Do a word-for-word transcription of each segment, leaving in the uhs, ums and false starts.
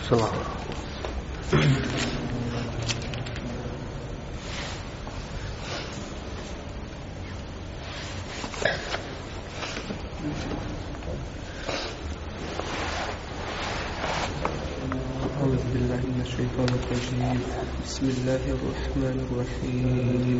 صلاة. أعوذ بالله من الشيطان الرجيم. بسم الله الرحمن الرحيم.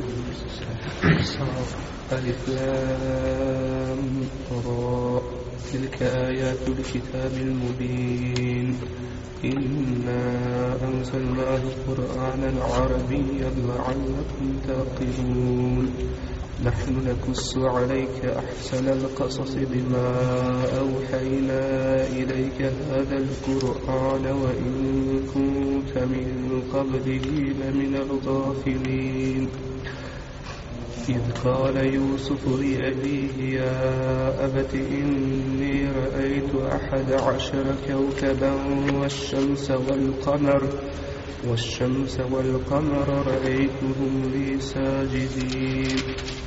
ألف لام را تلك آيات الكتاب المبين إنا أنزلناه قرآنا عربيا لعلكم تعقلون نحن نقص عليك أحسن القصص بما أوحينا إليك هذا القرآن وإن كنت من قبله لمن الغافلين إذ قال يوسف لأبيه يا أبت إني رأيت أحد عشر كوكبا والشمس والقمر والشمس والقمر رأيتهم لي ساجدين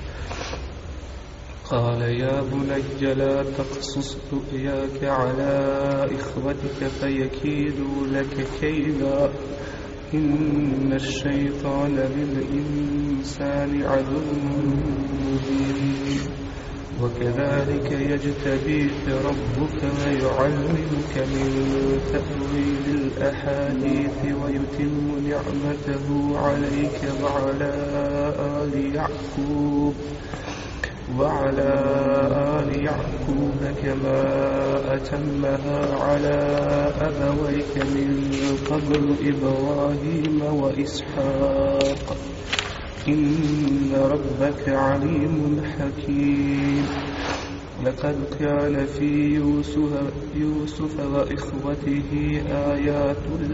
قال يا بني لا تقصص رؤياك على إخوتك فيكيدوا لك كيدا إن الشيطان للإنسان عدو مبين وكذلك يجتبيك ربك ويعلمك من تأويل الأحاديث ويتم نعمته عليك وعلى آل يعقوب وعلى آل يعقوب كما أتمها على أبويك من قبل إبراهيم وإسحاق إن ربك عليم حكيم لقد كان في يوسف, يوسف وإخوته آيات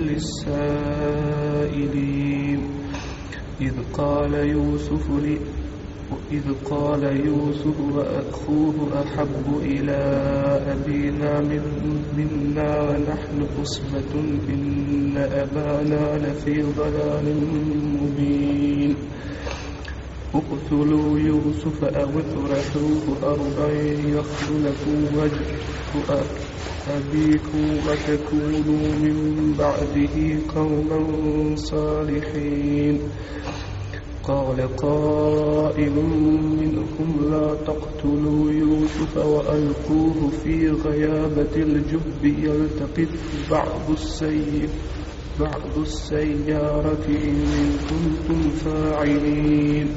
للسائلين إذ قال يوسف لي إذ قال يوسف وأخوه أحب إلى أبينا منا ونحن عصبة إن أبانا لفي ضلال مبين اقتلوا يوسف أو اطرحوه أرضا يخل لكم وجه أبيكم وتكونوا من بعده قوما صالحين قال قائل منهم لا تقتلوا يوسف وألقوه في غيابة الجب يلتقط بعض السيف بعض السيارة إن كنتم فاعلين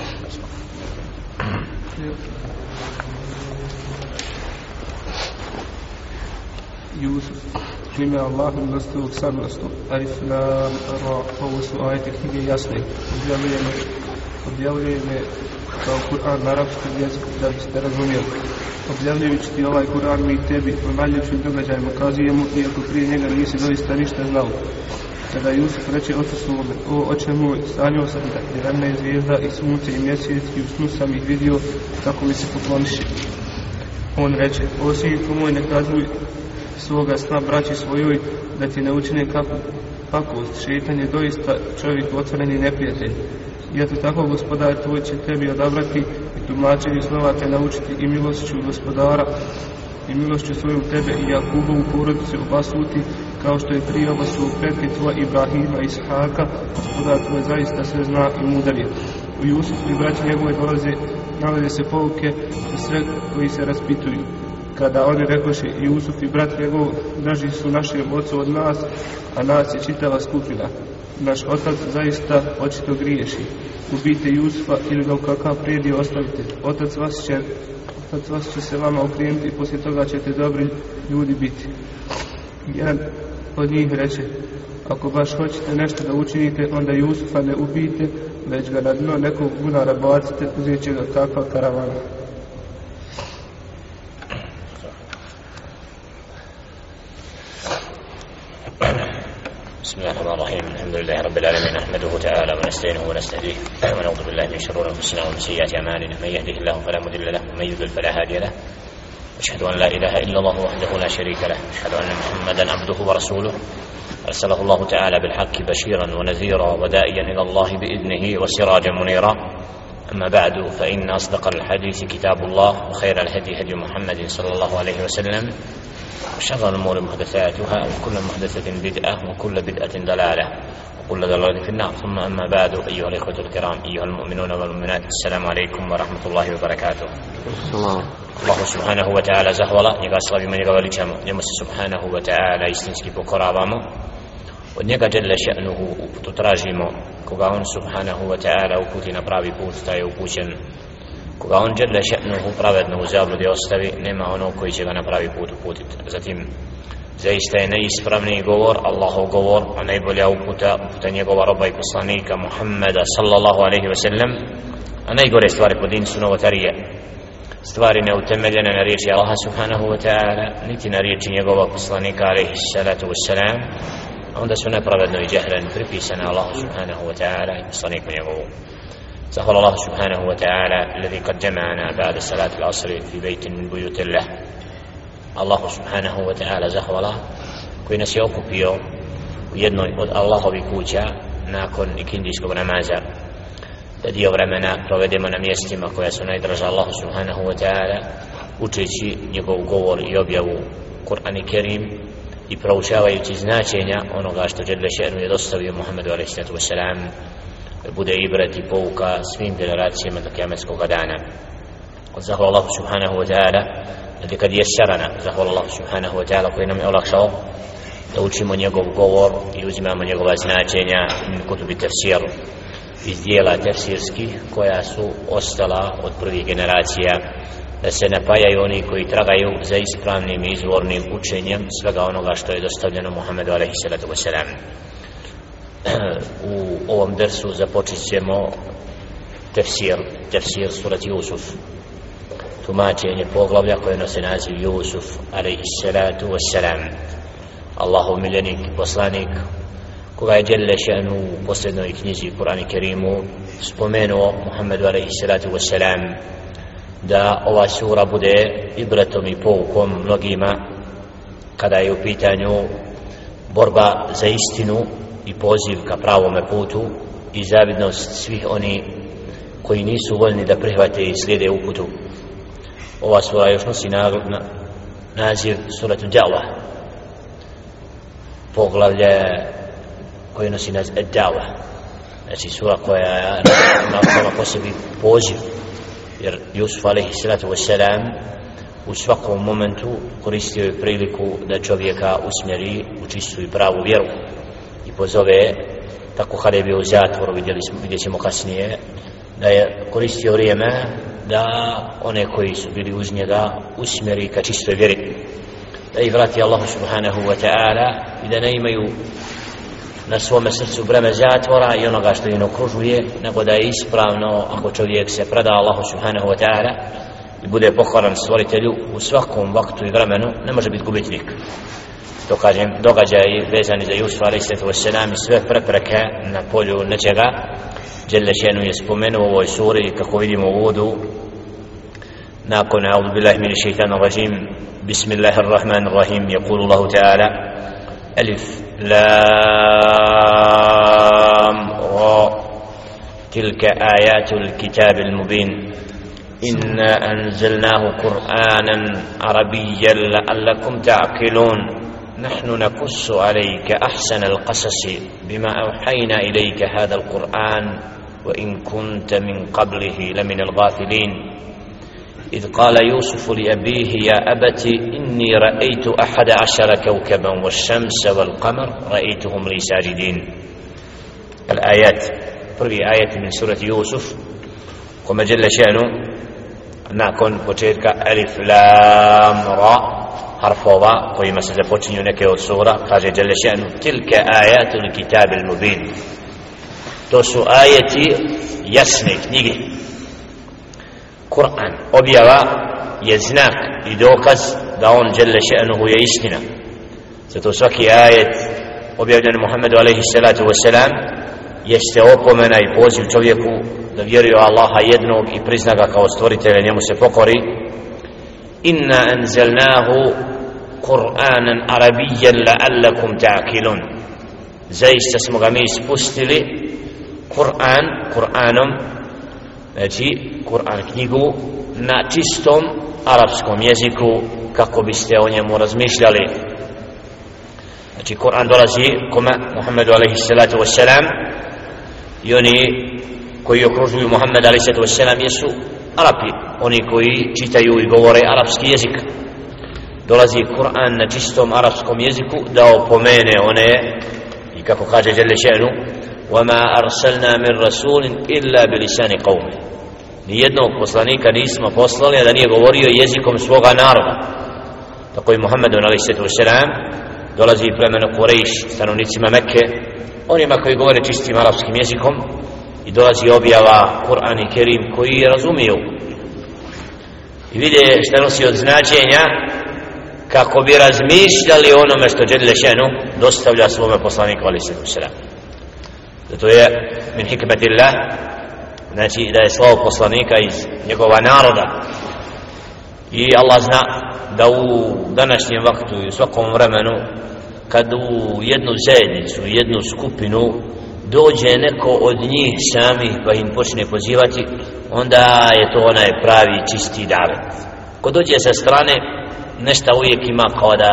يوسف ime Allahom dostojnog samilosnog. Alif lam ra. Ovo su ajete knjige jasne. Objavljene, objavljene kao Kur'an na arapskom jeziku da biste razumjeli. Objavljujući ti ovaj Kur'an mi tebi o najljepšim događajima kazujemo, iako prije njega nisi doista ništa znao. Kada Jusuf reče ocu svome, o oče moj, sanjao sam da jedanaest zvijezda i sunce i mjesec i u snu sam ih vidio kako mi se pokloniše. On reče, o sinko moj, ne kazuj svoga sna braći svojoj da ti ne učine kakvu pakost. Šeitan je doista čovjek otvoreni neprijatelj. I eto tako gospodar tvoj će tebi odabrati i tumačenje snova te naučiti i milošću gospodara i milošću svoju tebe i Jakubovu porodicu obasuti kao što je prije obasuo pretke tvoje Ibrahima i Ishaka. Gospodar tvoj zaista sve zna i mudar je. U Jusufu i braći njegove dolaze, nalaze se pouke za sve koji se raspituju. Kada oni rekoše Jusuf i brat njegov draži su našem ocu od nas, a nas je čitava skupina. Naš otac zaista očito griješi. Ubijte Jusufa ili ga u kakav prijedio ostavite. Otac vas će, otac vas će se vama okrenuti i poslije toga ćete dobri ljudi biti. Jedan od njih reče, ako baš hoćete nešto da učinite, onda Jusufa ne ubijte, već ga na dno nekog bunara bacite, uzet će ga kakva karavana. بسم الله الرحمن الرحيم الحمد لله رب العالمين نحمده تعالى ونستعينه ونستهديه ونعوذ بالله من شرور انفسنا ومن سيئات اعمالنا من يهده الله فلا مضل له ومن يضلل فلا هادي له اشهد ان لا اله الا الله وحده لا شريك له اشهد ان محمدا عبده ورسوله ارسله الله تعالى بالحق بشيرا ونذيرا وداعيا الى الله باذنه وسراجا منيرا اما بعد فان اصدق الحديث كتاب الله وخير الهدي هدي محمد صلى الله عليه وسلم وشر الأمور محدثاتها وكل محدثة بدعة وكل بدعة ضلالة وكل ضلالة في النار. ثم أما بعد، أيها الإخوة الكرام، أيها المؤمنون والمؤمنات، السلام عليكم ورحمة الله وبركاته. Allah subhanahu wa ta'ala zahvala, njega slavimo, njega veličamo, njemu se subhanahu wa ta'ala istinski pokoravamo, od njega dželle še'nuhu uputu tražimo. Koga on subhanahu wa ta'ala uputi na pravi put, taj je upućen. Koga on dželle še'nuhu pravedno u zabludi ostavi, nema onog koji će ga na pravi put uputiti. Zatim, zaista je najispravniji govor Allahov govor, a najbolja uputa uputa njegova roba i poslanika Muhammeda sallallahu alaihi wa sallam, a najgore stvari po dinu su novotarije, stvari neutemeljene na riječi Allaha subhanahu wa ta'ala niti na riječi njegovog poslanika alaihi salatu wassalam, onda su nepravedno i džehlen pripisane Allahu subhanahu wa ta'ala i poslaniku njegovu. Zahvala Allahu subhanahu wa ta'ala alladhi qad jama'ana ba'da salati al-asri fi bejtin min bujutillah. Allahu subhanahu wa ta'ala zahvala koji nas je okupio u jednoj od Allahovih kuća nakon ikindijskog namaza, da dio vremena provedemo na mjestima koja su najdraža Allahu subhanahu wa ta'ala, učeći njegov govor i objavu Kur'an i Kerim i proučavajući značenja onoga što dželle še'nu je dostavio Muhammedu alejhi salatu vesselam, da bude ibret i pouka svim generacijama do kijametskog dana. Zahvala Allahu subhanahu wa ta'ala da kad je sarana, zahvala Allahu subhanahu wa ta'ala koji nam je olakšao da učimo njegov govor i uzimamo njegova značenja min kutubi tafsir, iz dijela tefsirskih koja su ostala od prvih generacija, da se napajaju oni koji tragaju za ispravnim i izvornim učenjem svega onoga što je dostavljeno Muhammedu alejhi salatu vesselam. U ovom dersu započet ćemo tefsir, tefsir surati Jusuf, tumačenje poglavlja koje nosi naziv Jusuf alejhi salatu vesselam, Allahov miljenik i poslanik, koga je dželle še'nu u posljednoj knjizi Kur'an i Kerimu spomenuo Muhammedu alejhi salatu vesselam da ova sura bude ibretom i poukom mnogima kada je u pitanju borba za istinu i poziv ka pravome putu i zavidnost svih oni koji nisu voljni da prihvate i slijede uputu. Ova sura još nosi na, na, naziv suratu Da'wa, poglavlje koje nosi naziv Ad-Da'wa, znači sura koja ima sama po sebi poziv, jer Jusuf alejhi salatu vesselam u svakom momentu koristio je priliku da čovjeka usmjeri u čistu i pravu vjeru i pozove, tako kada je bio u zatvoru, vidjeli smo, vidjet ćemo kasnije, da je koristio vrijeme da one koji su bili uz njega usmjeri ka čistoj vjeri, da ih vrati Allahu subhanahu wa ta'ala i da ne imaju na svome srcu breme zatvora i onoga što ih okružuje, nego da je ispravno ako čovjek se preda Allahu subhanahu wa ta'ala i bude pokoran stvoritelju u svakom vaktu i vremenu, ne može biti gubitnik. To kažem, događaji vezani za Jusuf alejhi salatu vesselam i sve prepreke na polju nečega dželle še'nu je spomenuo u ovoj suri, kako vidimo u uvodu, nakon a'udhu billahi minash shaitanir rajim, bismillahir rahmanir rahim, yaqulu Allahu ta'ala alif لام را تلك آيات الكتاب المبين إنا أنزلناه قرآنا عربيا لعلكم تعقلون نحن نقص عليك أحسن القصص بما أوحينا إليك هذا القرآن وإن كنت من قبله لمن الغافلين إذ قال يوسف لأبيه يا أبت إني رأيت أحد عشر كوكبا والشمس والقمر رأيتهم لي ساجدين. الآيات prvi ajet min surati Jusuf, kome dželle še'nu nakon početka alif lam ra, harfova kojima se započinju neke od sura, kaže dželle še'nu tilka ayatul kitabil mubin, to su ajeti jasne knjige. Kur'an, objava, je znak i dokaz da on dželle še'nuhu je istina. Zato svaki ajet objavljen Muhammedu alejhi salatu vesselam jeste opomena i poziv čovjeku da vjeruje Allaha jednog i prizna ga kao stvoritelja, njemu se pokori. Inna anzalnahu Kur'anan arabiyyan la'allakum ta'qilun, zaista smo ga mi spustili Kur'an, Kur'anom, znači Kur'an knjigu na čistom arapskom jeziku, kako biste o njemu razmišljali. Znači Kur'an dolazi kome Muhammedu alaihi salatu wassalam i oni koji okružuju Muhammeda alaihi salatu wassalam jesu Arapi, oni koji čitaju i govore arapski jezik. Dolazi Kur'an na čistom arapskom jeziku da opomene one, i kako kaže Jelle še'nu, وَمَا أَرْسَلْنَا مِنْ رَسُولٍ إِلَّا بِلِسَانِ قَوْمِ. Nijednog poslanika nismo poslali da nije govorio jezikom svoga naroda. Tako i Muhammedun alaihi salatu wassalam dolazi plemenu Kurejš, stanovnicima Mekke, onima koji govore čistim arapskim jezikom, i dolazi objava Kur'an i Kerim koji razumiju i vide što nosi od značenja kako bi razmišljali onome što Jelle še'nu dostavlja svome poslaniku alaihi salatu wassalam. Zato je min hikmetillah, znači da je slao poslanika iz njegova naroda, i Allah zna da u današnjem vaktu i u svakom vremenu kad u jednu zajednicu, jednu skupinu dođe neko od njih sami pa im počne pozivati, onda je to onaj pravi čisti davet. Ko dođe sa strane, nešto uvijek ima kao da,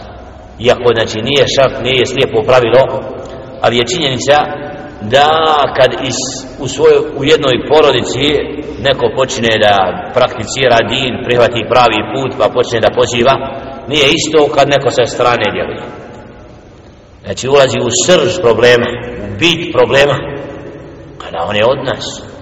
iako znači nije šart, nije slijepo pravilo, ali je činjenica da kad iz, u, svoj, u jednoj porodici neko počne da prakticira din, prihvati pravi put pa počne da poziva, nije isto kad neko sa strane djeluje. Znači ulazi u srž problema, u bit problema, kada on je od nas,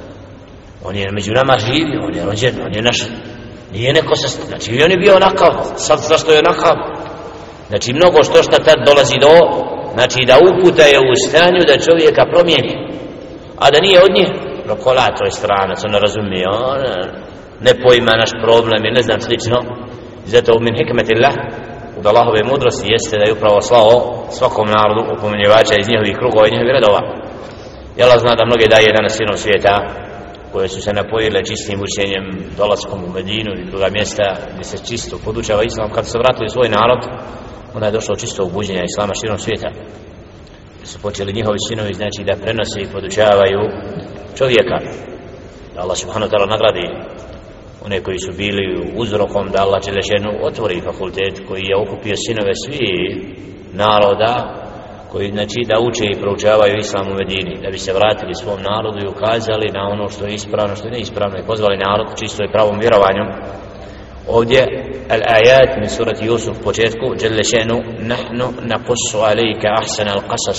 on je među nama živi, on je rođen, on je naš, nije neko sa strane, znači i on je bio onakav, sad zašto je onakav. Znači mnogo što šta tad dolazi do, znači da uputa je u stanju da čovjeka promijeni, a da nije od nje prokolato je stranac, on ne razumije, on ne pojma naš problem i ne znam slično. Zato min hikmetillah, od Allahove mudrosti jeste da je upravo slao svakom narodu opomenjivača iz njihovih krugova i njihovih redova. I Allah zna da mnoge daje danas svijetom svijeta koje su se napojile čistim učenjem, dolaskom u Medinu i druga mjesta gdje se čisto podučava islam, kad se vratili svoj narod, onda je došlo čisto ubuđenja islama širom svijeta. Gdje su počeli njihovi sinovi, znači da prenose i podučavaju čovjeka, da Allah subhanahu wa ta'ala nagradi one koji su bili uzrokom da Allah Jelle še'nu otvori fakultet koji je okupio sinove svih naroda, koji znači da uče i proučavaju islam u Medini, da bi se vratili svom narodu i ukazali na ono što je ispravno, što je neispravno, i pozvali narod čisto i pravom vjerovanju. Ovdje al-ajat min surati Yusuf u početku Jelle še'nu nahnu naqussu alejka ahsana al-qasas,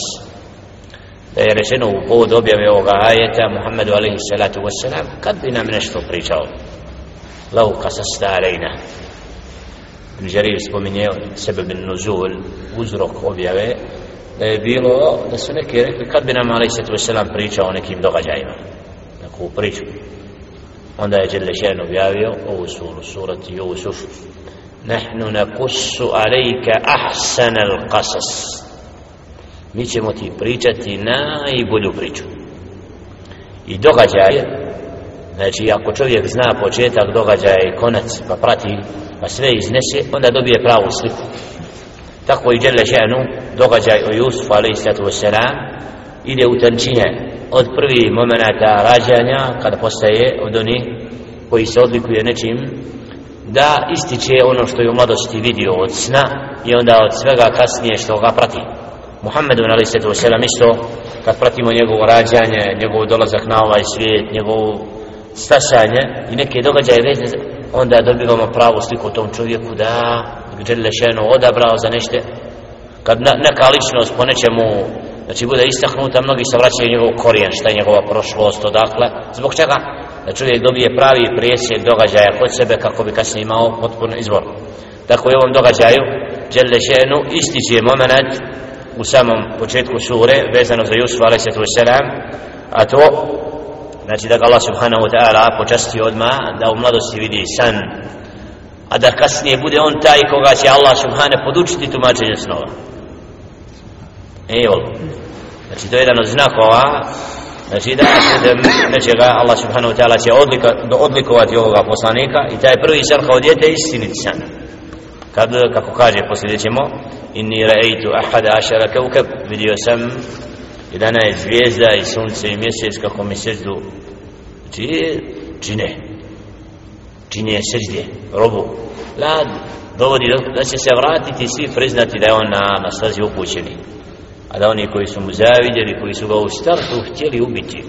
da je rečeno u povod objave ovoga ajeta Muhammedu alejhi salatu wassalam, kad bi nam nešto pričao, lau qasasta alejna. Ibn Jarir spominje sebeb nuzul, uzrok objave, da je bilo, da su neki rekli kad bi nam alejhi salatu wassalam pričao o nekim događajima, neku priču. Onda je Jelle še'nu objavio ovu suru, surati Yusuf, nahnu naqussu alejka ahsana al-qasas, mi ćemo ti pričati najbolju priču. I događaje, znači ako čovjek zna početak događaja i konac pa prati pa sve iznese, onda dobije pravu sliku. Tako i Jelle še'nu događaj o Jusufu alejhi salatu wassalam ide u tančine od prvih momenata rađanja, kada postaje od onih koji se odlikuje nečim da ističe ono što je u mladosti vidio od sna i onda od svega kasnije što ga prati. Muhammedun alejhi salatu wassalam isto, kad pratimo njegovo rađanje, njegov dolazak na ovaj svijet, njegov stasanje i neke događaje vezane, onda dobivamo pravu sliku o tom čovjeku da Jelle še'nu odabrao za nešto. Kad neka ličnost po nečemu, znači bude istaknuta, mnogi se vraćaju njegov korijen, šta je njegova prošlost, odakle, zbog čega? Da čovjek dobije pravi presjek događaja kod sebe kako bi kasnije imao potpuno izvor. Tako i u ovom događaju Jelle še'nu ističe moment u samom početku sure vezano za Jusuf alejhi salatu wassalam, a to znači da ga Allah subhanahu wa ta'ala počasti odmah da u mladosti vidi san, a da kasnije bude on taj koga će Allah subhanahu podučiti tumačenje snova. Evo, znači to je jedan od znakova, znači da nečega Allah subhanahu wa ta'ala će odlika, odlikovati ovoga poslanika, i taj prvi san kao dijete istiniti san. Kad, kako kaže, poslije ćemo inni ra'aytu ahada ashara kawkab, vidio sam jedanaest zvijezda i sunce i mjesec kako mi seždu, znači čine čine seždje robu. La dovodi da će se vratiti i svi priznati da je on na, na stazi upućeni, a da oni koji su mu zavidjeli, koji su ga u startu htjeli ubiti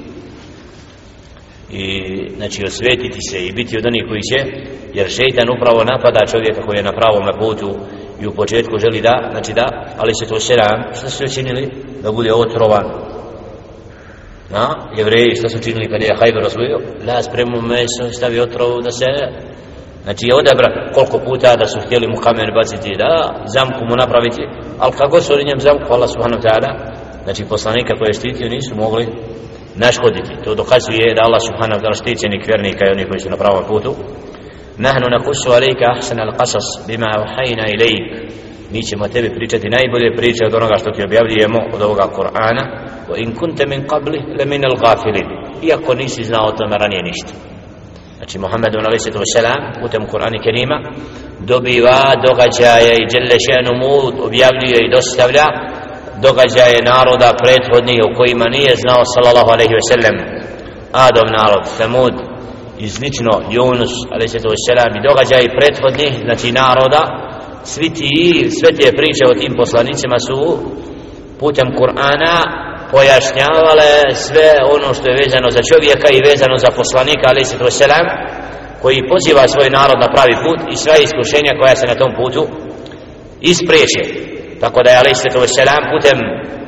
i znači osvetiti se i biti od onih koji će, jer šejtan upravo napada čovjeka koji je na pravom putu i u početku želi da, znači da, ali se to selam, što su činili? Da bude otrovan. Na, Jevreji što su činili kad je Hajber osvojio? La spremu meso, stavi otrovu da se, znači je odabra koliko puta da su htjeli mu kamen baciti, da zamku mu napraviti, ali kako su njem zamku, Allah subhanahu ta'ala, znači poslanika koje je štitio nisu mogli naškoditi. To dokazuje da Allah subhanahu ta'ala štiti ni vjernika i oni koji su na pravom putu. Nahnu nakusu alejka ahsana al-qasas bima awhayna ilayk. Mi ćemo tebi pričati najbolje priče od onoga što ti objavljujemo od ovoga Kur'ana. Wa in kunta min qabli la min al-ghafilin. Iako nisi znao o tome ranije ništa. Znači Muhammedun alejhi selam putem Kur'ana Kerima dobiva događaje i dželle šanuhu objavljuje i dostavlja događaje naroda prethodnih u kojima nije znao sallallahu alejhi ve sellem. Adov narod, Samud, iznično Yunus alejhi selam i događaji prethodnih, znači naroda, svi ti, sve te priče o tim poslanicima su putem Kur'ana pojašnjavale sve ono što je vezano za čovjeka i vezano za poslanika alejhi selam, koji poziva svoj narod na pravi put i sva iskušenja koja se na tom putu ispriječe. Tako da je alejhi selam putem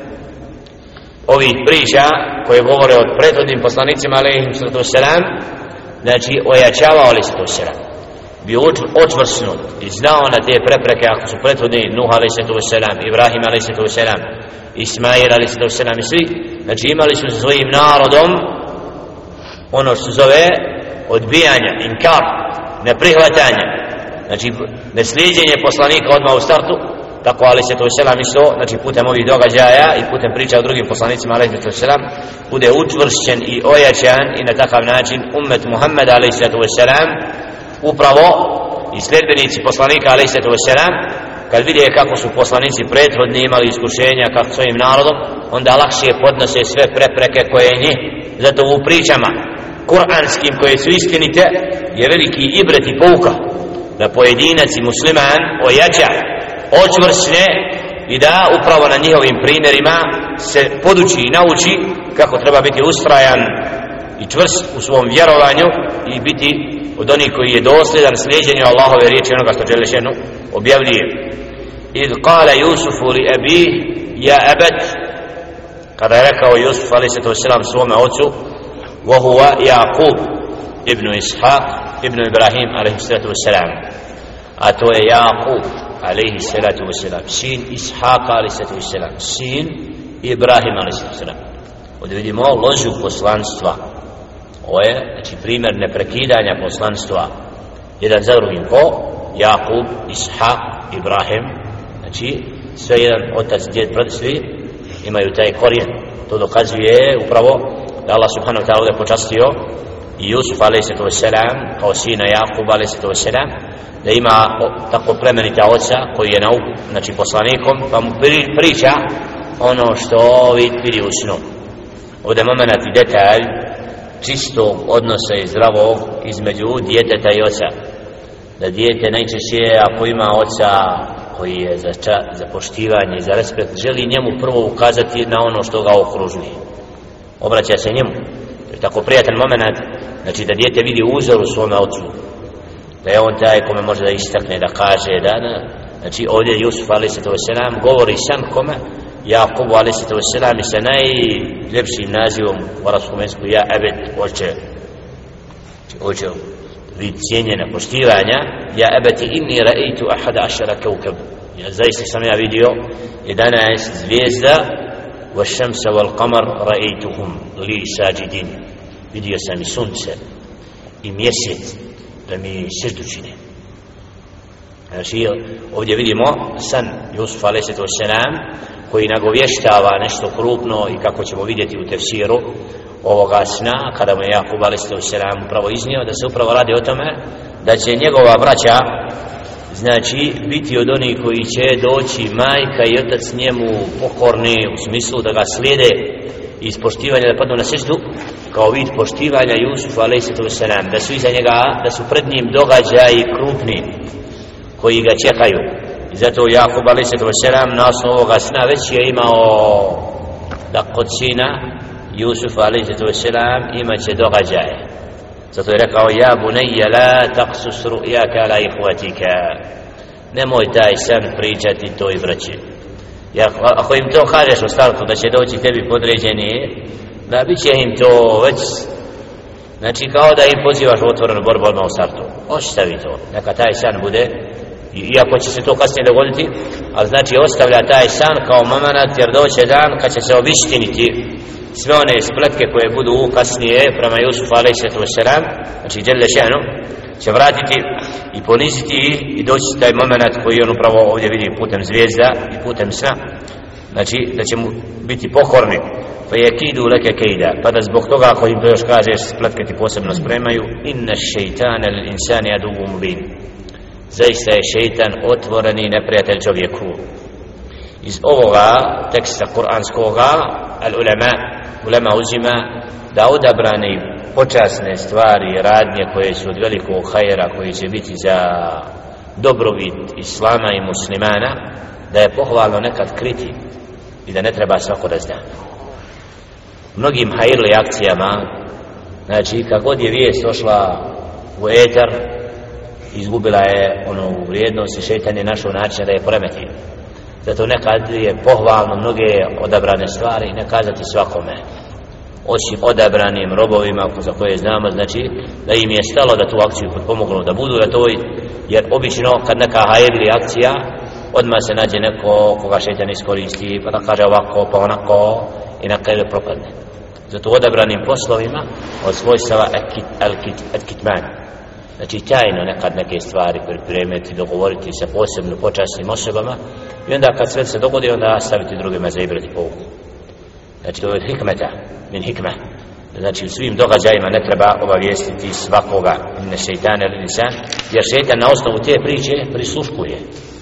ovih priča koje govore o prethodnim poslanicima alejhi selam, znači ojačavao alejhi selam, bio očvrsnut i znao na te prepreke ako su prethodni Nuh alejhi selam, Ibrahim alejhi selam, Ismail alejhi selam i svi, znači imali su svojim narodom ono što zove odbijanja, inkar, neprihvatanja, znači neslijeđenje poslanika odmah u startu. Tako alejhi selam isto, znači putem ovih događaja i putem priča o drugim poslanicima alejhi selam bude učvršćen i ojačan i na takav način ummet Muhammeda alejhi selam upravo i sljedbenici poslanika alejhi selam kad vide kako su poslanici prethodni imali iskušenja kako svojim narodom, onda lakše podnose sve prepreke koje njih. Zato u pričama kuranskim koje su istinite je veliki ibret i pouka da pojedinac i musliman ojača, očvrsne i da upravo na njihovim primjerima se poduči i nauči kako treba biti ustrajan i čvrst u svom vjerovanju i biti od onih koji je dosljedan slijeđenju Allahove riječi onoga što Đelešenu objavljuje. Idh qala Yusufu li abih ja abad, kada je rekao Yusuf alejhi selam svome ocu, wa huwa Yaqub ibn Ishaq ibn Ibrahim alejhi selam, a to je Yaqub alejhi salatu vesselam, sin Ishaqa alejhi vesselam, sin Ibrahim alejhi vesselam. Ovdje vidimo ložu poslanstva. Ovo je, znači, primjer neprekidanja poslanstva jedan za drugim. Ko? Jakub, Ishaq, Ibrahim, znači sve jedan otac, djed, svi imaju taj korijen. To dokazuje upravo da Allah subhanahu wa ta'ala ovdje počastio i Jusuf alejhi selam kao sina Jakuba alejhi selam, da ima tako plemenita oca koji je nauk, znači poslanikom, pa mu priča ono što vidi u snu. Ovdje moment i detalj čistog odnosa i zdravog između djeteta i oca. Da dijete najčešće ako ima oca koji je za, ča, za poštivanje i za respekt, želi njemu prvo ukazati na ono što ga okružuje. Obraća se njemu. To je tako prijatan moment, znači da dijete vidi uzor u svome ocu, da je on taj kome može da istakne, da kaže da, da. Znači ovdje Jusuf alejhi selam govori sam kome? Jakubu alejhi selam i sa najljepšim nazivom u arapskom jeziku ja abed, oče, oče vid cijenjena poštivanja, ja abeti inni ra'aytu ahada ashara kawkab, ja zaista sam ja vidio jedanaest zvijezda, wa shamsa wal qamar ra'aytuhum li sajidin, vidio sam i sunce i mjesec da mi sježdu čine. Znači ovdje vidimo san Jusuf alejhi selam koji nagovještava nešto krupno i kako ćemo vidjeti u tefsiru ovoga sna kada mu je Jakub alejhi selam upravo iznio da se upravo radi o tome da će njegova braća, znači, biti od onih koji će doći majka i otac njemu pokorni u smislu da ga slijede i ispoštivanja da padnu na seždu kao vid poštivanja Jusufa alejhi selam, da su iza njega, da su pred njim događaji krupni koji ga čekaju. I zato Jakub alejhi selam na osnovu ovoga sna već je imao da kod sina Jusuf alejhi selam imaće događaje. Zato je rekao ja bunayya la taqsus ru'yaka ala ikhwatika, nemoj taj san pričati toj braći. Jer ako im to kažeš u startu da će doći tebi podređeni, da bit će im to već, znači kao da im pozivaš u otvorenu borbu odmah u startu. Ostavi to, neka taj san bude, iako će se to kasnije dogoditi, ali znači ostavlja taj san kao momenat, jer doće dan kad će se obistiniti sve one spletke koje budu kasnije prema Jusufu alejhi selam, znači dželle šanu će vratiti i poniziti ih i doći taj moment koji on upravo ovdje vidi putem zvijezda i putem sna, znači da će mu biti pokorni. Pa je kidu leke kejda, pa da zbog toga ako im to još kažeš spletke ti posebno spremaju. Inna šeitana lil insani aduwwun mubin, zaista je šeitan otvoreni neprijatelj čovjeku. Iz ovoga teksta kuranskoga al ulema ulema uzima da odabrane počasne stvari i radnje koje su od velikog hajera, koji će biti za dobrobit islama i muslimana, da je pohvalno nekad kriti i da ne treba svako da zna. Mnogim hajirli akcijama, znači kako god je vijest došla u eter, izgubila je onu vrijednost i šeitan je našao način da je poremeti. Zato nekad je pohvalno mnoge odabrane stvari ne kazati svakome, osim odabranim robovima za koje znamo, znači da im je stalo da tu akciju potpomognu, da budu na toj, jer obično kad neka hajirli akcija odmah se nađe neko koga šeitan iskoristi pa da kaže ovako pa onako i na kraju propadne. Zato odabranim poslovima od svojstava al-kitman, znači tajno nekad neke stvari pripremiti, dogovoriti sa posebno počasnim osobama i onda kad sve se dogodi onda staviti drugima za ibrati pouku. Znači to je od hikmeta, min hikma, znači u svim događajima ne treba obavijestiti svakoga, inne šeitane ili insan, jer šeitan na osnovu te priče prisluškuje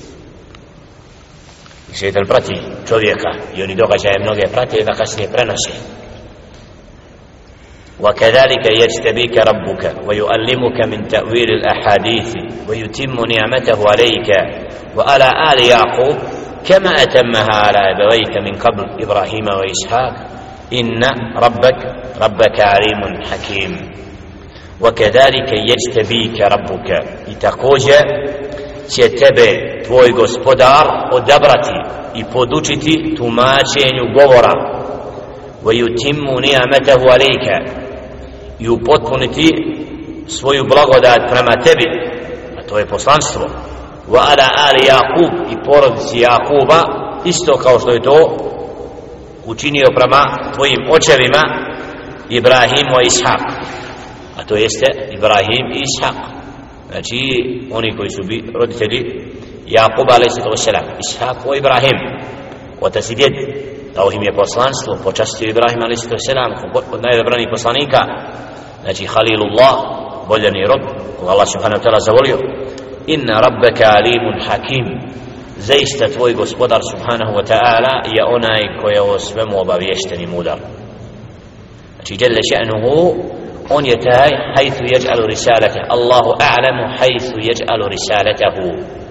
i šeitan prati čovjeka i oni događaje mnoge prati i da kasnije prenose. وكذلك يجتبيك ربك ويؤلمك من تأويل الأحاديث ويتم نعمته عليك وعلى آل يعقوب كما أتمها على أبويك من قبل إبراهيم وإسحاق إن ربك ربك عليم حكيم. وكذلك يجتبيك ربك itakođe će tebe tvoj gospodar odabrati i podučiti tumačenju govora ويتم نعمته عليك i upotpuniti svoju blagodat prema tebi, a to je poslanstvo, wa ala ali Jakub i porodici Jakuba, isto kao što je to učinio prema tvojim očevima Ibrahimu i Ishaq, a to jeste Ibrahim i Ishaq, znači oni koji su bi roditelji Jakuba alejhi selam, Ishaq i Ibrahim, otac i djed, dao im je poslanstvo, počastio Ibrahim alejhi selam od najodabranijih poslanika, znači Halilullah, voljeni rob koga Allah subhanahu wa ta'ala zavolio. Inna rabbaka alimun hakim, zaista tvoj gospodar subhanahu wa ta'ala je onaj koji je o svemu obaviješten i mudar. Znači jalla še'nuhu, on je taj hajthu yaj'alu risalata, Allahu a'lamu hajthu yaj'alu risalatahu,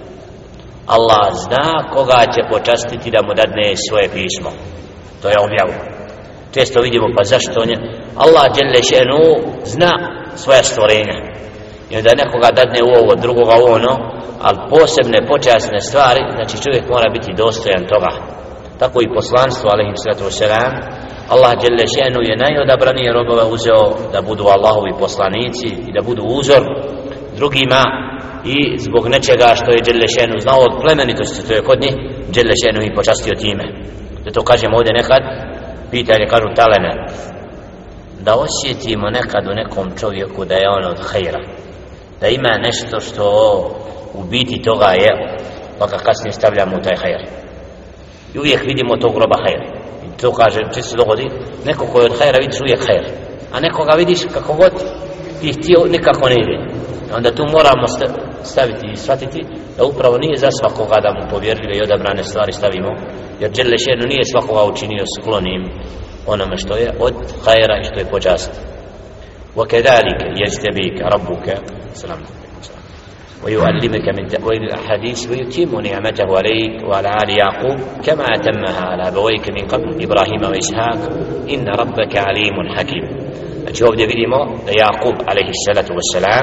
Allah zna koga će počastiti da mu dadne svoje pismo, to je objavu. Često vidimo pa zašto nje Allah dželle še'nu zna svoja stvorenja i onda nekoga dadne u ovo, drugoga u ono, ali posebne počasne stvari, znači čovjek mora biti dostojan toga. Tako i poslanstvo alejhi salatu vesselam, Allah dželle še'nu je najodabranije robove uzeo da budu Allahovi poslanici i da budu uzor drugima i zbog nečega što je dželle še'nu znao od plemenitosti, to je kod njih dželle še'nu i počastio time. Zato kažemo ovdje nekad pitanje, kažu talene, da osjetimo nekad u nekom čovjeku da je on od hajra, da ima nešto što u biti toga je, pa ga kasnije stavljamo u taj hajr i uvijek vidimo tog groba hajra. I to kaže, često se dogodi, neko koji od hajra vidiš uvijek hajr, a nekoga vidiš kako god ti htio, nikako ne ide. Onda tu moramo staviti i shvatiti da upravo nije za svakoga da mu povjerljive i odabrane stvari stavimo, jer dželle še'nu nije svakoga učinio sklonim onome što je od hajra i što je počast. وَكَذَلِكَ يَجْتَبِيكَ رَبُّكَ. Salam. ويعلمك من تأويل الأحاديث ويتم نعمته عليك وعلى آل يعقوب كما أتمها على أبويك من قبل إبراهيم وإسحاق إن ربك عليم حكيم. Znači ovdje vidimo da Jakub alejhi salatu vesselam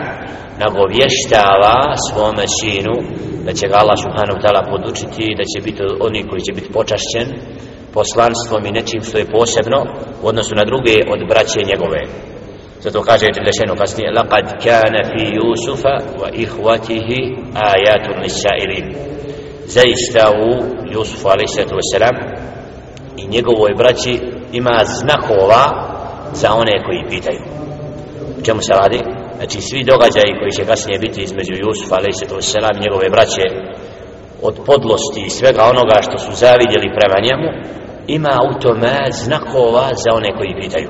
nagovještava svome sinu da će ga Allah subhanahu wa ta'ala podučiti, da će biti oni koji će biti počašćen poslanstvom i nečim što je posebno u odnosu na druge od braće njegove. Zato kaže Đelešenu kasnije: laqad kana fi Yusufa wa ihwatihi ayatun lis-sa'irin. Zaista u Jusufu alejhi salatu vesselam i njegovoj braći ima znakova za one koji pitaju. O čemu se radi? Znači svi događaji koji će kasnije biti između Jusufa alejhi salatu vesselam i njegove braće, od podlosti i svega onoga što su zavidjeli prema njemu, ima u tome znakova za one koji pitaju.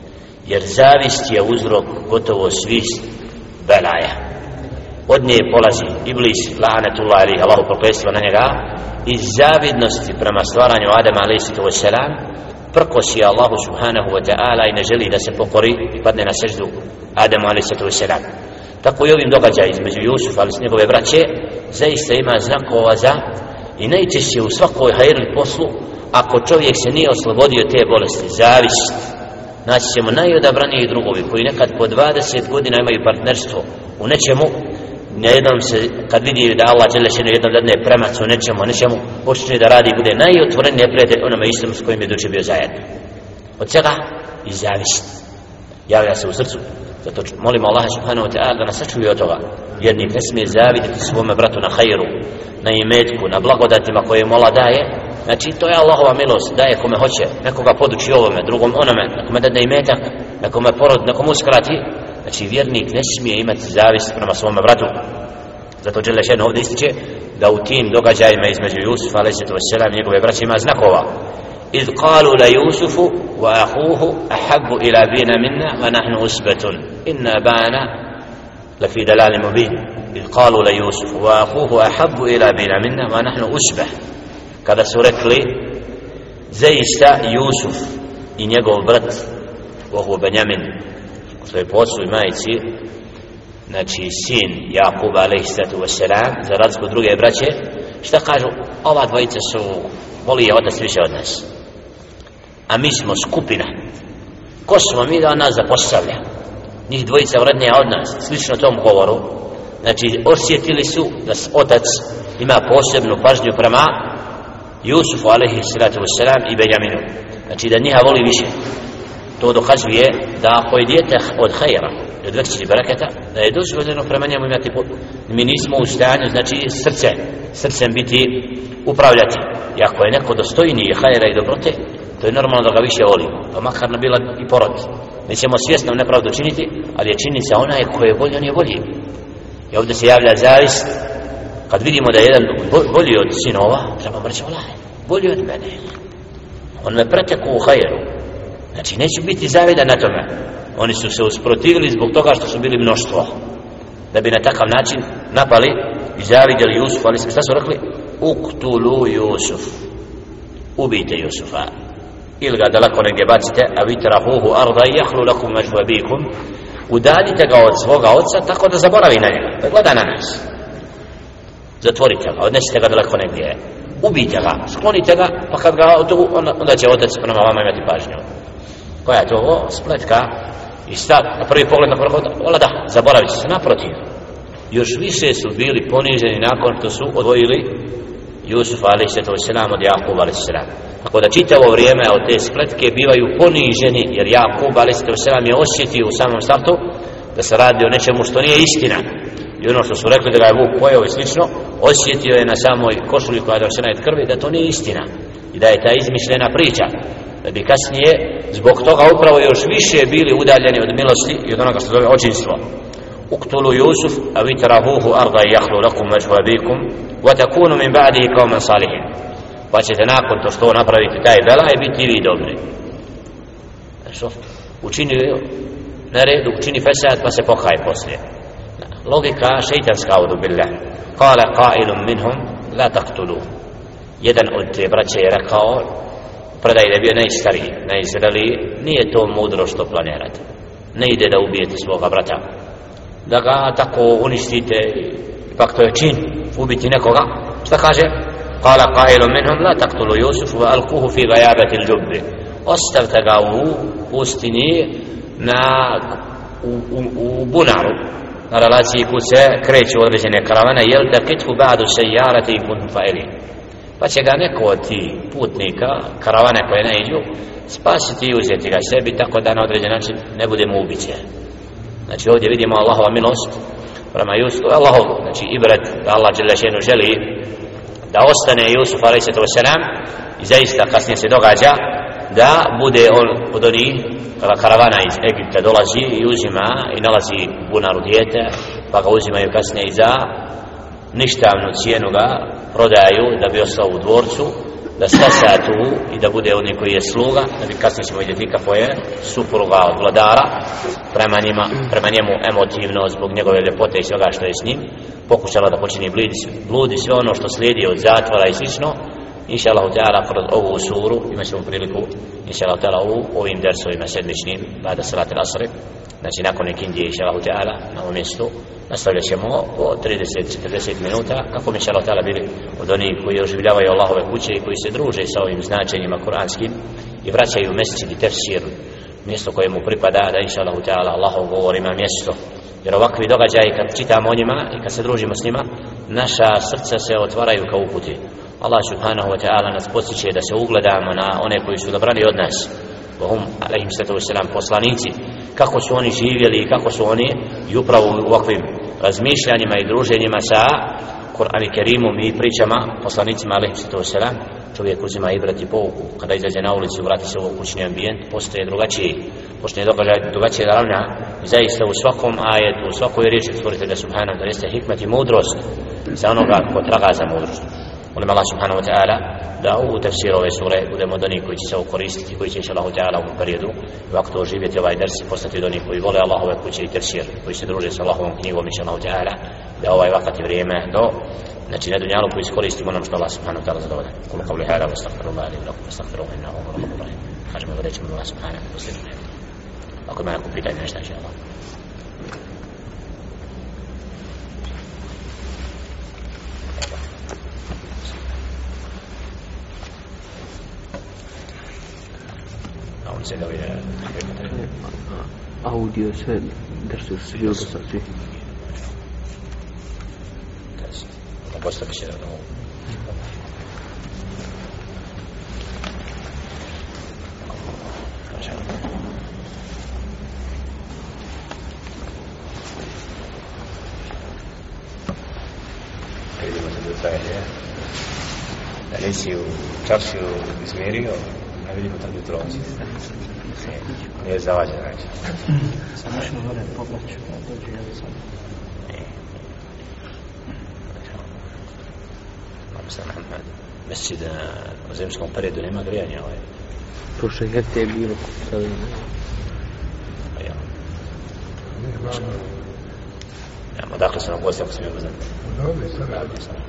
Jer zavist je uzrok gotovo svih belaja. Od nje polazi Iblis, la'anatullah alejhi, Allahu prokletstvo na njega, iz zavidnosti prema stvaranju Adama alejhi salatu vesselam prkosi Allahu subhanahu wa ta'ala i ne želi da se pokori i padne na seždu Adamu alejhi salatu vesselam. Tako i ovim događajima između Jusufa ali s njegove braće zaista ima znakova za, i najčešće u svakoj hajrli poslu, ako čovjek se nije oslobodio te bolesti, zavist, naći ćemo najodabraniji drugovi koji nekad po dvadeset godina imaju partnerstvo u nečemu, nejednom se, kad vidi da Allah Đelešenu jednom dadne premac u nečemu, nečemu počne da radi, bude najotvoreniji neprijatelj onome istom s kojim je duče bio zajedno. Od čega? I zavist javlja se u srcu. Zato molimo Allaha subhanahu wa ta'ala da nas sačuvi od toga. Vjernik ne smije zaviditi svome bratu na hajru, na imetku, na blagodatima koje mu Allah daje. Znači to je Allahova milost, daje kome hoće, nekoga poduči ovome, drugom onome, nekome dadne imetak, nekome porod, nekom uskrati. Znači vjernik ne smije imati zavist prema svome bratu. Zato Đelešenu ovdje ističe da u tim događajima između Jusufa alejhi salatu vesselam i njegove braće ima znakova. إذ قالوا ليوسف وأخوه أحب إلى أبينا منا ونحن أسبة إن أبانا لفي دلال مبين. إذ قالوا ليوسف وأخوه أحب إلى أبينا منا ونحن أسبة. kada su rekli zaista Jusuf i njegov brat Ohu Benjamin, što je po ocu i majici, znači sin Jakuba alejhi salatu vesselam, za razliku druge braće, šta kažu? Ova dvojica su, voli je otac više od nas, a mi smo skupina. Ko smo mi da on nas zapostavlja? Njih dvojica vrednija od nas, slično tom govoru. Znači osjetili su da otac ima posebnu pažnju prema Jusufu alejhi salatu vesselam i Benjaminu, znači da njiha voli više. To dokazuje da ako je dijete od hajra, od većih bereketa, da je dozvoljeno prema njemu imati. Mi nismo u stanju, znači srce, srcem biti upravljati. I ako je neko dostojniji hajra i dobrote, to je normalno da ga više volimo, pa makar ne bila i porod. Nećemo svjesno nepravdu činiti, ali je činjenica onaj ko je bolji, on je bolji. I ovdje se javlja zavist. Kad vidimo da je jedan bolji od sinova, trebamo reći, Allah, bolji od mene, on me preteku u hajru. Znači neću biti zavidan na tome. Oni su se usprotivili zbog toga što su bili mnoštvo, da bi na takav način napali i zavidjeli Jusuf. Ali šta su rekli? Uktulu Jusuf, ubijte Jusufa ili ga daleko negdje bacite, a vitrahuhu arda i jahlu lakum međvabikum, udaljite ga od svoga oca tako da zaboravi na njega, da gleda na nas. Zatvorite ga, odnesite ga daleko negdje, ubijte ga, sklonite ga, pa kad ga otogu, onda će otac prema vama imati pažnju. Koja je to? O, spletka i stat, na prvi pogled na prvi pogled, ola da, zaboravit će se, naprotiv. Još više su bili poniženi nakon što su odvojili Jusufa alejhi salatu vesselam od Jakuba alejhi salam. Tako da čitavo vrijeme od te spletke bivaju poniženi, jer Jakub alejhi salatu vesselam je osjetio u samom startu da se radi o nečemu što nije istina. I ono što su rekli da ga je Vuk pojeo i slično, osjetio je na samoj košulji koja je došena od krvi da to nije istina i da je ta izmišljena priča, da bi kasnije zbog toga upravo još više bili udaljeni od milosti i od onoga što zove očinstvo. Uktulu Jusuf a vitrahuhu arda jahlu lakum međvabikum wa takunu min ba'dihi qauman salihin. Pa ćete nakon to što napraviti taj belaj biti vi dobri. Što? Učini na redu, učini fesad pa se pokaj poslije. Logika šeitanska, audu billah. Kale qailum minhum la taqtulu. Jedan od te braće je rekao, predaj da je bio najstariji, najzreliji, nije to mudro što planirate. Ne ide da ubijete svoga brata, da ga tako uništite, ipak to je čin ubiti nekoga. Šta kaže? Kala qailun minhum la taqtulu Yusuf wa alquhu fi ghayabati al-jubb. Ostavite ga u pustini na u, u, u bunaru na relaciji kud se kreću određene karavane, jel da kithu ba'du sejarati i kuntum fa'ilin, pa će ga neko od ti putnika karavane koje naiđu spasiti i uzeti ga sebi tako da na određen način ne budemo ubiće. Znači ovdje vidimo Allahova milost prema Jusufu, Allahov, znači ibret da Allah dželešenu želi da ostane Jusuf alejhi selam i zaista kasnije se događa da bude on od onih kada karavana iz Egipta dolazi i uzima i nalazi bunaru dijete, pa ga uzimaju kasnije i za ništavnu cijenu ga prodaju da bi ostao u dvorcu, da stasa tu i da bude oni koji je sluga, da bi kasnije ćemo vidjeti kako je supruga od vladara prema, njima, prema njemu emotivno zbog njegove ljepote i svega što je s njim pokušala da počini bludi sve ono što slijedi od zatvora i slično. Inša Allah ta'ala kroz ovu suru imat ćemo priliku inša Allah ta'ala u ovim dersovima sedmičnim bada salati al-asri, znači nakon ikindije inša Allah ta'ala na ovom mjestu nastavljat ćemo po trideset do četrdeset minuta kako mi inša Allah ta'ala bili od onih koji oživljavaju Allahove kuće i koji se druže sa ovim značenjima kuranskim i vraćaju mesečid i tefsir, mjesto koje mu pripada, da inša Allah ta'ala Allahov govor ima mjesto, jer ovakvi događaji kad čitamo o njima i kad se družimo s njima naša srca se otvaraju kao uputi. Allah subhanahu wa ta'ala nas podsjeća da se ugledamo na one koji su dobrani od nas, vahum alejhim salatu vesselam poslanici, kako su oni živjeli i kako su oni i upravo u ovakvim razmišljanjima i druženjima sa Kur'an i Kerimom i pričama poslanicima alejhim salatu vesselam čovjek uzima ibrat i pouku. Kada izađe na ulicu, vrati se u kućni ambijent, postaje drugačiji, počne događaj drugačije da ravnja i zaista u svakom ajetu, u svakoj riječi stvoritelja subhanahu da jeste hikmet i mudrost za onoga ko traga za mudrost. Molim Allah subhanahu wa ta'ala da u tefsiru ove sure budemo od onih koji će se koristiti, koji će inša Allah ta'ala u periodu i ovako oživjeti ovaj ders i postati od onih koji vole Allahove kuće i tefsir, koji se druže sa Allahovom knjigom inša Allah ta'ala, da ovaj vakati vrijeme do znači na dunjalu koji iskoristimo nam što Allah subhanahu wa ta'ala zadovoljan. Kulu qavli hada wa astaghfirullah li lakum astaghfiruhu innahu huwal ghafurur rahim. Kažemo da rećemo Allah subhanahu wa ta'ala. Ako ima neko pitanje nešto inša Allah. audio sve درس السجود الصحيح بس بشيء Alessio Čaršiju izmjerio, a vidimo tam je tronci. Nije zavađen, znači. Sam našao gore poplaću, a dođe ja sam. Mislim, mesečid u zimskom periodu nema grijanja ovaj. Prošle ljete je bilo sada. Ja. Ja, odakle sam nam gosti ako sam joj poznat? Dobro, sada. Radi sam.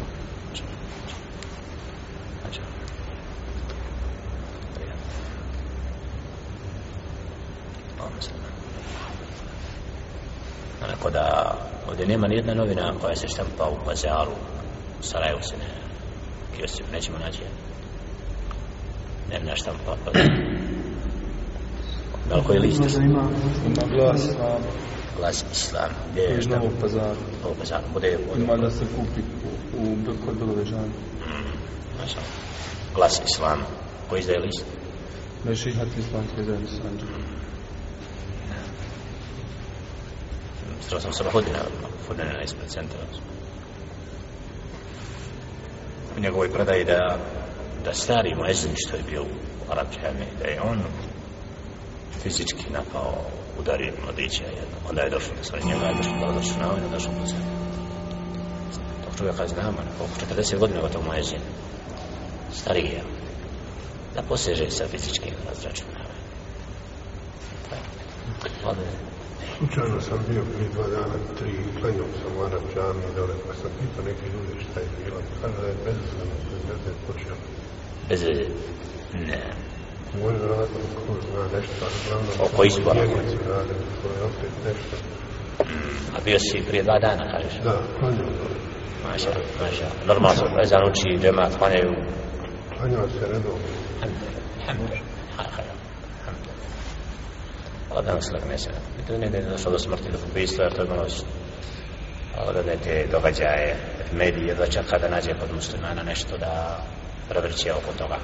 Onako da ovdje nema nijedna novina koja se štampa u Pazaru, u Sarajevu se ne, kiosci nećemo naći. Nema štampa, pa da li koji list? Možda ima, ima glas Islam. Glas Islam. Gdje je štampa? Novog Pazaru. Novog Pazaru. Bude ima da se kupi u, u kod Belovežana. Mm, znači, glas Islam. Koji izdaje list? Mešihat islamske zajednice Sanđa. Strao sam sama hodina, hodina ispred centra. U njegovoj predaji da, da stari muezin što je bio u Arapčani, da je on fizički napao, udario mladića jedno. Onda je došlo, stvari njega je došlo, došlo na ovinu, došlo do sve. Tog čovjeka znamo, oko četrdeset godina gotov muezin. Stariji je. Da poseže sa fizičkim razračunavanjem. Hvala. Slučajno sam bio prije dva dana, tri, klanjao sam u Arapčani dole, pa sam pitao neke ljudi šta je bilo. Kada je bezvezano, bez veze počeo. Bez veze? Ne. Može vjerojatno ko zna nešto, ali glavno... Oko izbora. Njegnici rade, to je opet nešto. A bio si prije dva dana, kažeš? Da, klanjao. Maša, maša. Normalno se ezan uči, džemat, klanjaju. Klanjao se redovno. Alhamdulillah. Allah da nam se lakne se. I to ne je došlo do smrti, do ubijstva, jer to je malo Allah da ne te događaje, mediji, jedva čeka da nađe kod muslimana nešto da prevrće oko toga.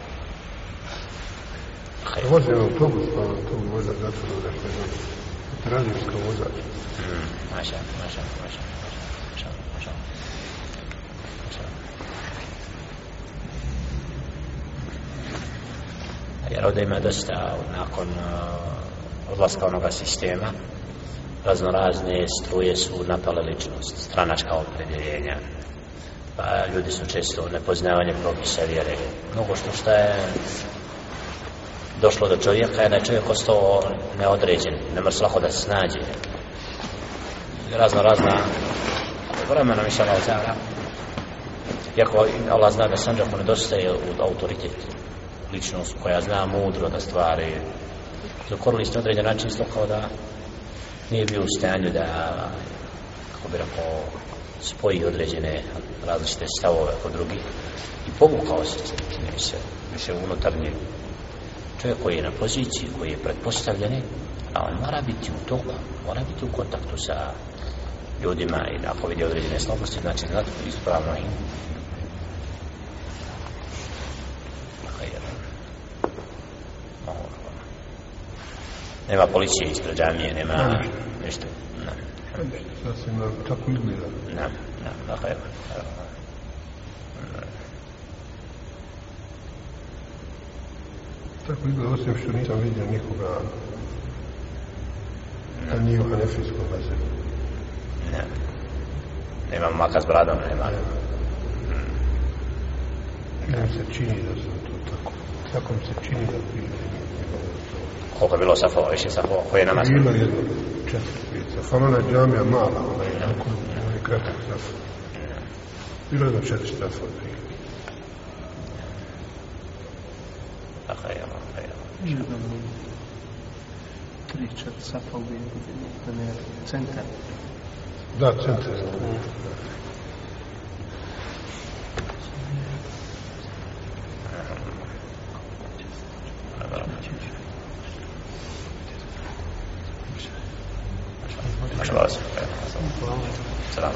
Vozim autobus, pa to vozač zatvorio da što je dobro. Radim kao vozač. Maša, maša, maša, maša, maša. Jer ovdje ima dosta, nakon uh, odlaska onoga sistema, razno razne struje su napale ličnost, stranačka opredjeljenja. Pa ljudi su često nepoznavanje propisa vjere. Mnogo što što je došlo do čovjeka je da je čovjek ostao neodređen, ne može lako da se snađe. Razno razna vremena mi se Allah zara. Iako Allah zna da Sandžaku nedostaje u autoritet, ličnost koja zna mudro da stvari zakorili ste određen način isto kao da nije bio u stanju da, kako bi rekao, spoji određene različite stavove kod drugih i povukao se, čini mi se, mi se unutarnje. Čovjek koji je na poziciji, koji je pretpostavljeni, a on mora biti u toga, mora biti u kontaktu sa ljudima i ako vidi određene slabosti, znači znati ispravno im. Nema policije ispred džamije, nema ništa. Sasvim tako izgleda. Ne, ne, dakle, evo. Tako izgleda, osim što nisam vidio nikoga a nije u hanefijskom bazenu. Ne. Nema maka s bradom, nema. Mi se čini da sam to tako. Tako mi se čini da bi... Koliko je bilo safova, više safova, koje je namaz? Bilo jedno, četiri, pet safova, ona je džamija mala, ona je jako, ona je kratak safova. Bilo jedno četiri safova, prije. Dakle, evo, evo. Jedan tri, četiri safova u jednom je centar. Da, centar je ovo. Maşallah. Selam.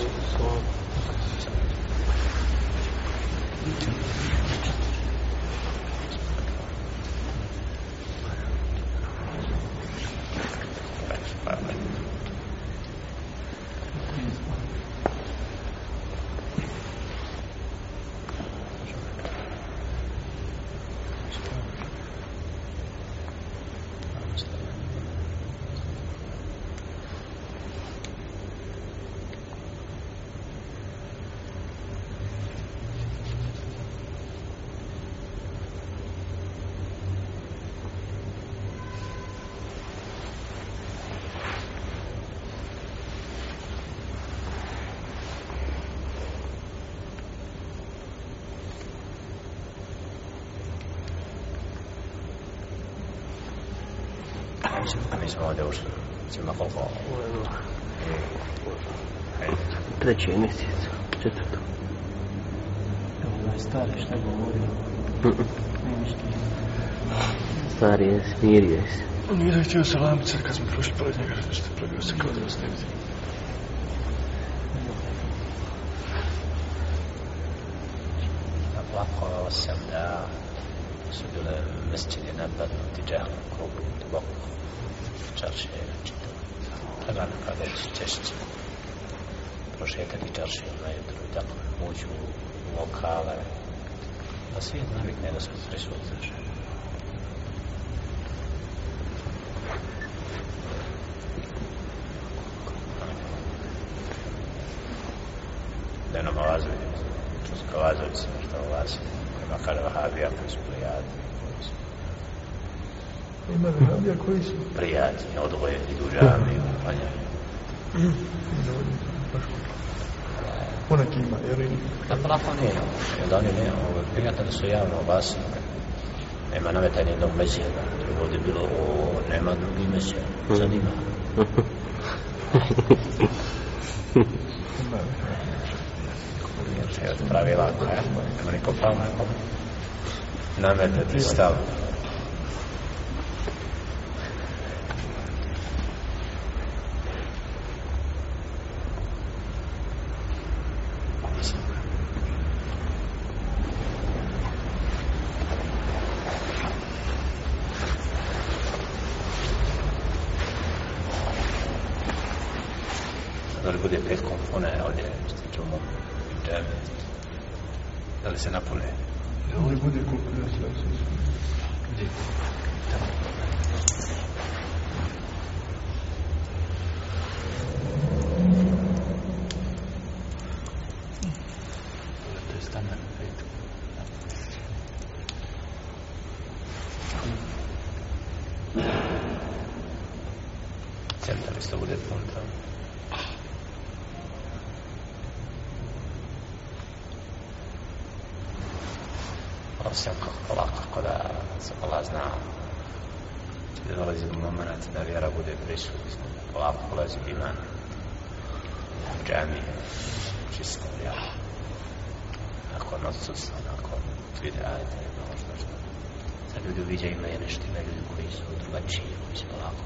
Mi smo ovdje ušli, cima koliko? Treći mjesec, četvrto. Evo je stari, šta govorio? Nije ništa. Stari je, smirio se. Nije da htio salamiti sad kad smo prošli pored njega, što ste probio se kao da vas ne vidim. Plakao sam da su bile mesčine napadnuti džanom krugu, duboko. Čaršije je čitav. Treba nekada ići češće. Prošetati čaršije na jutru i tako uđu u lokale. Da svijet navikne da smo prisutni. Da nam ovazuje, čuska vazovica, što ovazuje. Ima kada vahabija koji su prijatni. Ima vahabija koji su? Prijatni, odvoje, idu u džami, uklanjaju. Poneki ima, jer i... Da pa lako nije, jer da oni nije, ovo je prijatno da su javno obasni. Nema nametanje jednog mesija, drugo je bilo, o, nema drugi mesija, sad ima. Je od pravila koja nema niko pravo nekom nametati stav. Da li bude petkom fone ovdje, što ćemo da li se napune? Da li bude koliko ja sve sve? Gdje? Tamo. To je standard petkom. Centar isto bude pun tamo. Osim polako, kako da se Allah zna da dolazi do moment da vjera bude prisutna, polako polazi iman u džami, čisto vjera. Nakon odsustva, nakon vide ajde, možda što. Sad ljudi uviđaju imaju nešto, imaju ljudi koji su drugačiji, koji su polako.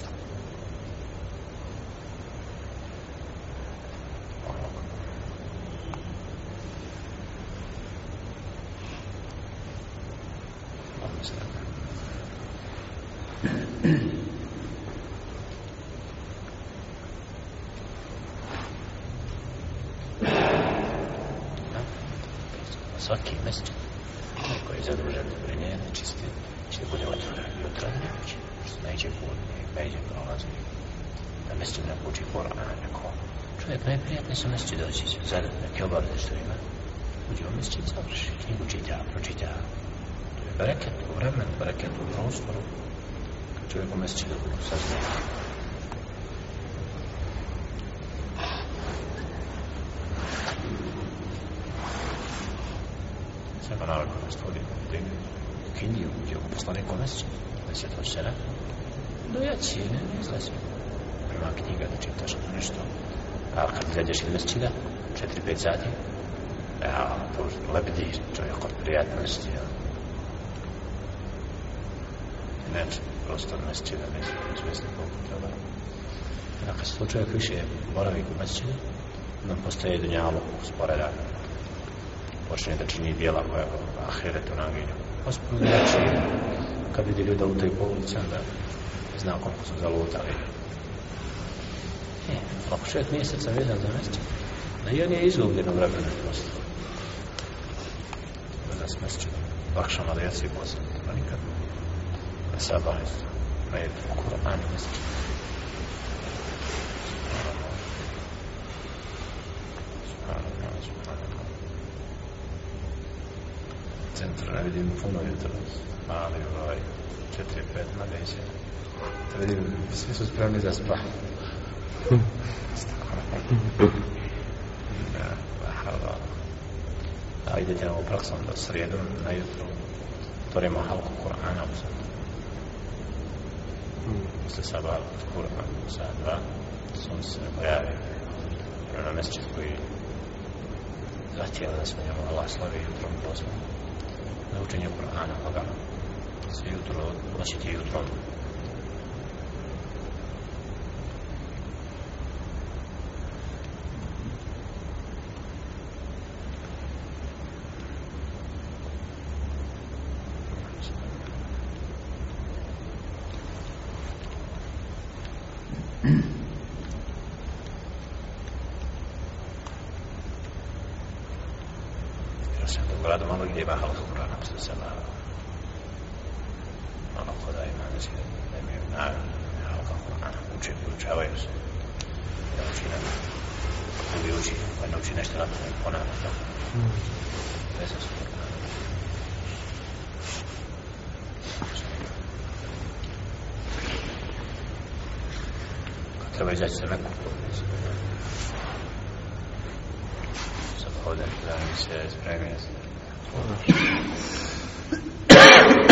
Svaki mesčin koji je zadružen pri njej nečisti će bude otvoren jutra da ne uči što neće budni, neće prolazi da mesčin ne uči Koran neko čovjek najprijatnije su mesčin doći za neke obaveze što ima uđe u mesčin završi knjigu čita, pročita to je bereket u vremenu, bereket u prostoru kad čovjek u mesčin sazna Sema naravno da stvorim u Kindiju, gdje u poslaniku mesečinu, deset od sela, dojaci ne izlazi. Prima knjiga da čitaš nešto, a kad izađeš iz mesečina, četiri pet sati, ja, to lebdi čovjek od prijatnosti, ja. Neče, prostor mesečina, neće izvesti koliko treba. A kad se to čovjek više boravi u mesečinu, nam postaje dunjalo usporedan. Počne da čini dijela koja ahiretu naginju. Gospodin znači, kad vidi ljuda u toj polici, onda zna koliko su zalutali. E, ako čovjek nije srca vezan za mesečin, da i on je izgubljeno vremena prosto. Da s mesečinom, lakšama da jaci posao, to nikad. Da sabah isto, na jednu Kur'an i mesečin. Centru ne vidim puno jutro, mali broj, četiri, pet, magazija. Da vidim, svi su spremni za spah. A idete na ovu praksom do srijedu, na jutru, otvorimo halku Kur'ana u sat. Posle sabah, Kur'an u sat dva, sunce se ne pojavi. Na mesečin koji zahtjeva da smo njemu Allah slavi jutrom pozvan. Na učenje Kur'ana lagano. Se jutro noćiti jutrom. Gradu malo gdje ima halka Kur'ana posle sela. Ono ko da ima da se da imaju naravno halka Kur'ana. Uče, poučavaju se. Da uči nam. Ili uči, pa ne uči nešto na to i ponavlja to. Veza su Kur'ana. Kad treba izaći sa nekom povijest. Sad hodan, zanim se, spremio se.